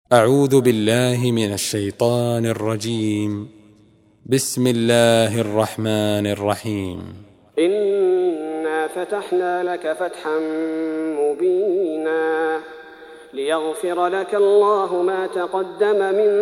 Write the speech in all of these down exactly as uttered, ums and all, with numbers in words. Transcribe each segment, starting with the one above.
أعوذ بالله من الشيطان الرجيم. بسم الله الرحمن الرحيم. إنا فتحنا لك فتحا مبينا ليغفر لك الله ما تقدم من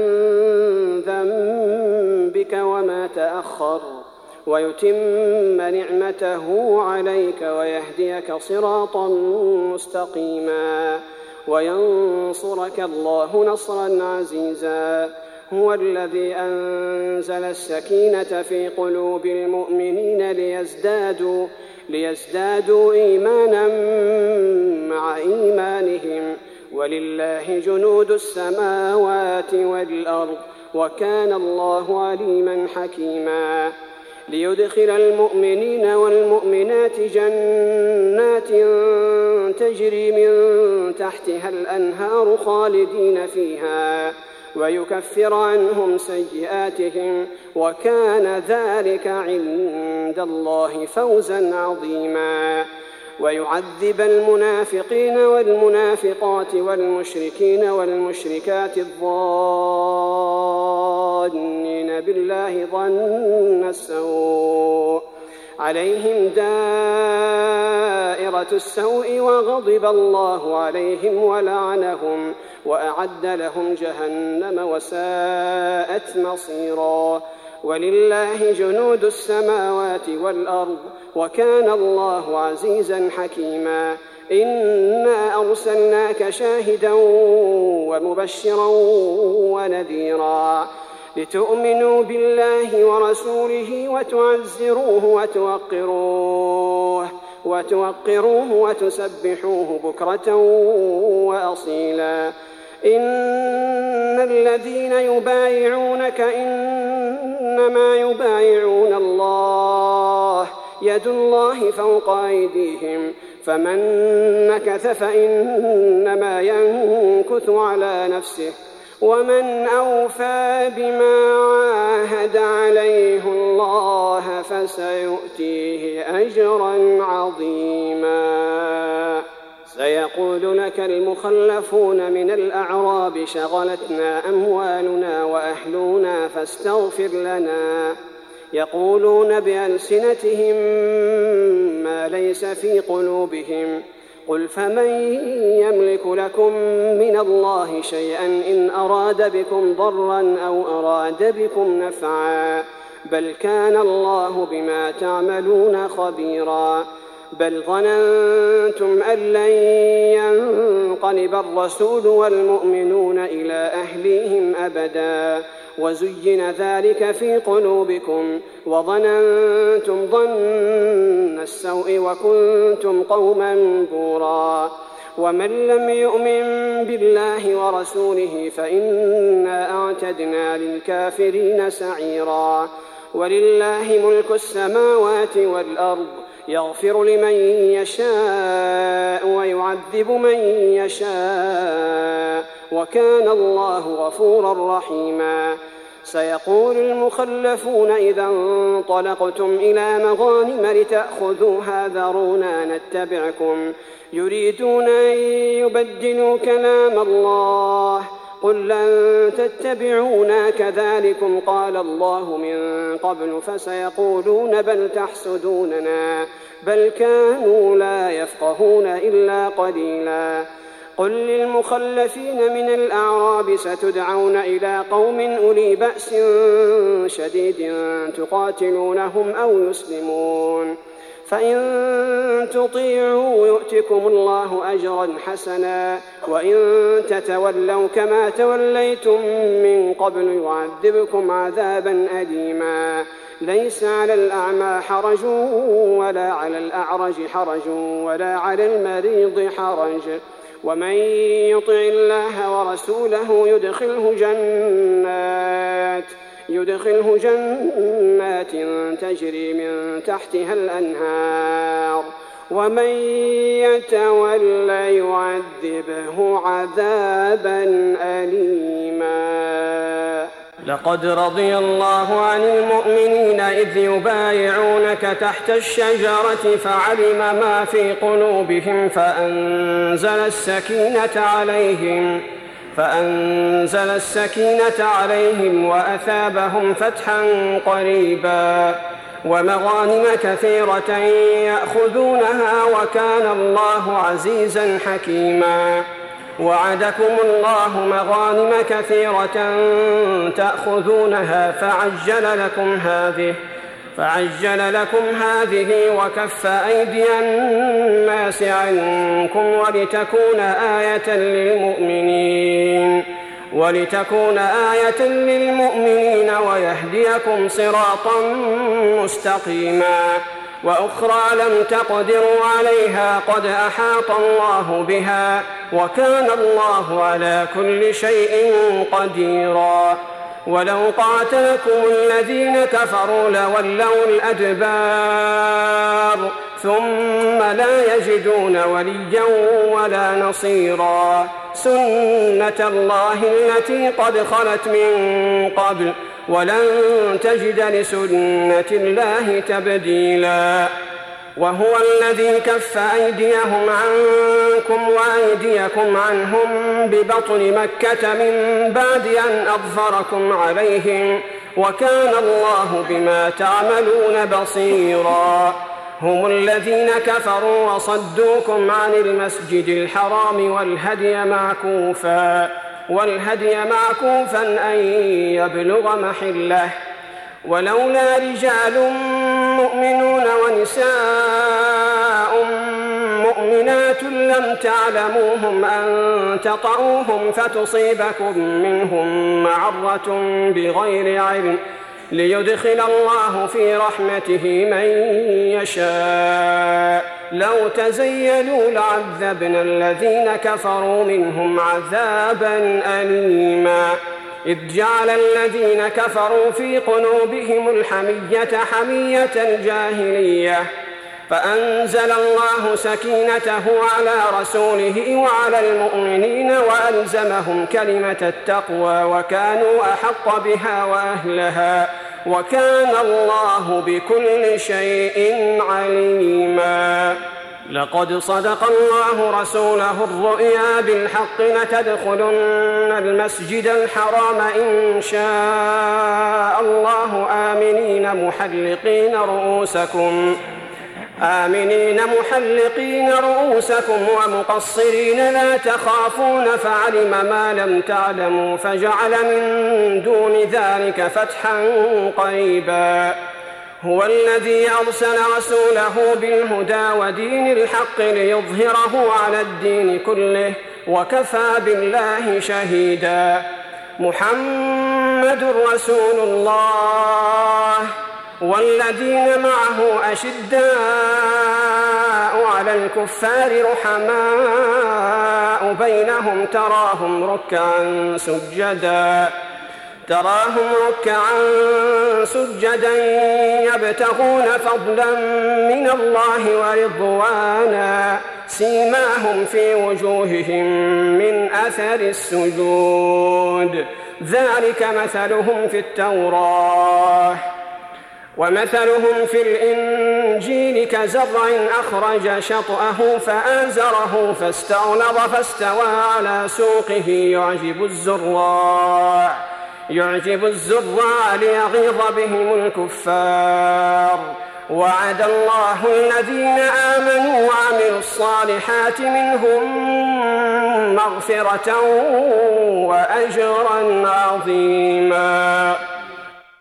ذنبك وما تأخر ويتم نعمته عليك ويهديك صراطا مستقيما وينصرك الله نصرا عزيزا. هو الذي أنزل السكينة في قلوب المؤمنين ليزدادوا, ليزدادوا إيمانا مع إيمانهم ولله جنود السماوات والأرض وكان الله عليما حكيما. ليدخل المؤمنين والمؤمنات جنات تجري من تحتها الأنهار خالدين فيها ويكفر عنهم سيئاتهم وكان ذلك عند الله فوزا عظيما. ويعذب المنافقين والمنافقات والمشركين والمشركات الظانين بالله ظن السوء عليهم دائرة السوء وغضب الله عليهم ولعنهم وأعد لهم جهنم وساءت مصيرا. ولله جنود السماوات والأرض وكان الله عزيزا حكيما. إنا أرسلناك شاهدا ومبشرا ونذيرا لتؤمنوا بالله ورسوله وتعزروه وتوقروه, وتوقروه وتسبحوه بكرة وأصيلا. إن الذين يبايعونك إنما يبايعون الله يد الله فوق أيديهم فمن نكث فإنما ينكث على نفسه ومن أوفى بما عاهد عليه الله فسيؤتيه أجرا عظيما. سيقول لك المخلفون من الأعراب شغلتنا أموالنا وأهلنا فاستغفر لنا يقولون بألسنتهم ما ليس في قلوبهم قل فمن يملك لكم من الله شيئا إن أراد بكم ضرا أو أراد بكم نفعا بل كان الله بما تعملون خبيرا. بل ظننتم أن لن ينقلب الرسول والمؤمنون إلى أهليهم أبدا وزين ذلك في قلوبكم وظننتم ظن السوء وكنتم قوما بورا. ومن لم يؤمن بالله ورسوله فإنا أعتدنا للكافرين سعيرا. ولله ملك السماوات والأرض يغفر لمن يشاء ويعذب من يشاء وكان الله غفورا رحيما. سيقول المخلفون إذا انطلقتم إلى مغانم لتأخذوها ذرونا نتبعكم يريدون أن يبدلوا كلام الله قل لن تتبعونا كذلكم قال الله من قبل فسيقولون بل تحسدوننا بل كانوا لا يفقهون إلا قليلا. قل للمخلفين من الأعراب ستدعون إلى قوم أولي بأس شديد تقاتلونهم أو يسلمون فإن تطيعوا يؤتكم الله أجرا حسنا وإن تتولوا كما توليتم من قبل يعذبكم عذابا أليما. ليس على الأعمى حرج ولا على الأعرج حرج ولا على المريض حرج ومن يطع الله ورسوله يدخله جنات يدخله جنات تجري من تحتها الأنهار ومن يتول يعذبه عذابا أليما. لقد رضي الله عن المؤمنين إذ يبايعونك تحت الشجرة فعلم ما في قلوبهم فأنزل السكينة عليهم فأنزل السكينة عليهم وأثابهم فتحا قريبا ومغانم كثيرة يأخذونها وكان الله عزيزا حكيما. وعدكم الله مغانم كثيرة تأخذونها فعجل لكم هذه فعجل لكم هذه وكف أيدي الناس عنكم ولتكون آية للمؤمنين ولتكون آية للمؤمنين ويهديكم صراطا مستقيما. وأخرى لم تقدروا عليها قد أحاط الله بها وكان الله على كل شيء قديرا. ولو قاتلكم الذين كفروا لولوا الأدبار ثم لا يجدون وليا ولا نصيرا. سنة الله التي قد خلت من قبل ولن تجد لسنة الله تبديلا. وهو الذي كف أيديهم عنكم وأيديكم عنهم ببطن مكة من بعد أن أظفركم عليهم وكان الله بما تعملون بصيرا. هم الذين كفروا وصدوكم عن المسجد الحرام والهدي معكوفا والهدي معكوفا أن يبلغ محله ولولا رجال مؤمنون ونساء مؤمنات لم تعلموهم أن تطعوهم فتصيبكم منهم معرة بغير علم ليدخل الله في رحمته من يشاء. لو تزيلوا لعذبنا الذين كفروا منهم عذابا أليما. إذ جعل الذين كفروا في قلوبهم الحمية حمية الجاهلية فأنزل الله سكينته على رسوله وعلى المؤمنين وألزمهم كلمة التقوى وكانوا أحق بها وأهلها وكان الله بكل شيء عليما. لقد صدق الله رسوله الرؤيا بالحق لتدخلن المسجد الحرام إن شاء الله آمنين محلقين رؤوسكم آمنين محلقين رؤوسكم ومقصرين لا تخافون فعلم ما لم تعلموا فجعل من دون ذلك فتحا قريبا. هو الذي أرسل رسوله بالهدى ودين الحق ليظهره على الدين كله وكفى بالله شهيدا. محمد رسول الله والذين معه أشداء على الكفار رحماء بينهم تراهم ركعا سجدا تراهم ركعا سجدا يبتغون فضلا من الله ورضوانا سيماهم في وجوههم من أثر السجود ذلك مثلهم في التوراة ومثلهم في الإنجيل كزرع أخرج شطأه فآزره فاستغلظ فاستوى على سوقه يعجب الزراع يعجب الزراع ليغيظ بهم الكفار. وعد الله الذين آمنوا وعملوا الصالحات منهم مغفرة وأجرا عظيما.